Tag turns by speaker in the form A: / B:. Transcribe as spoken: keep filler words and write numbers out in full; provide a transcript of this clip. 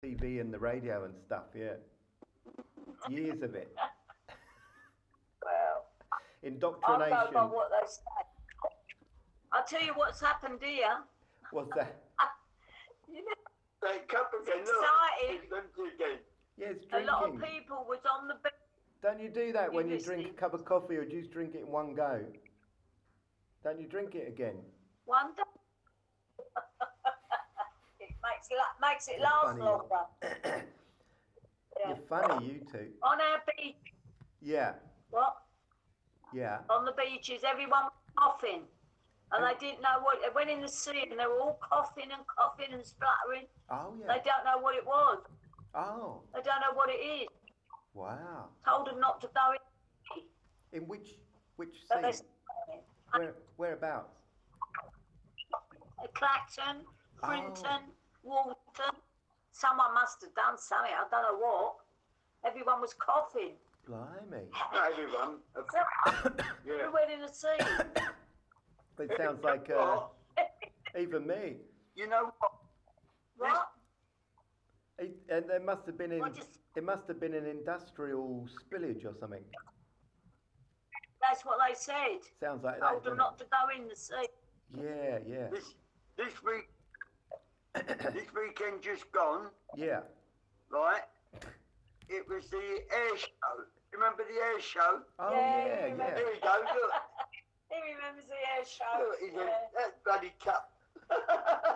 A: T V and the radio and stuff. Yeah, years of it.
B: Well, I'll go by
A: Indoctrination.
B: what they say. I'll tell you what's happened here.
A: What's that?
B: You know,
C: That cup again, look.
B: exciting.
C: It's empty again.
A: Yeah, it's
B: A lot of
A: drinking.
B: people was on the beach.
A: Don't you do that when
B: You
A: you drink a
B: listening?
A: cup of coffee, or do you just drink it in one go? Don't you drink it again?
B: One day. It makes it la- makes it
A: You're
B: last
A: funny.
B: longer. Yeah.
A: You're funny, you two.
B: On our beach,
A: Yeah,
B: what?
A: yeah.
B: On the beaches, everyone was coughing, and they didn't know what. They went in the sea, and they were all coughing and coughing and spluttering.
A: Oh,
B: They
A: yeah.
B: don't know what it was.
A: Oh,
B: They don't know what it is.
A: wow.
B: Told them not to go in,
A: In which which
B: but they
A: scene?
B: stayed.
A: Where whereabouts?
B: Clacton,
A: Oh.
B: Frinton, Walton. Someone must have done something. I don't know what. Everyone was coughing.
A: Blimey.
C: Not everyone.
B: We
C: Yeah.
B: went in the sea.
A: It sounds like uh, even me.
C: You know what?
B: What?
A: It, and there must have been in,
B: What just-
A: it must have been an industrial spillage or something.
B: That's what they said.
A: Sounds like that.
B: Told them
A: doesn't
B: not to go in the sea.
A: it? Yeah, yeah,
C: This this week, this weekend just gone,
A: yeah.
C: right? It was the air show. Remember the air show?
A: Oh
B: Yeah,
A: yeah,
B: you
A: yeah.
C: There you go. Look,
B: He remembers the air show.
C: look, he's
B: Yeah.
C: a, that bloody cup.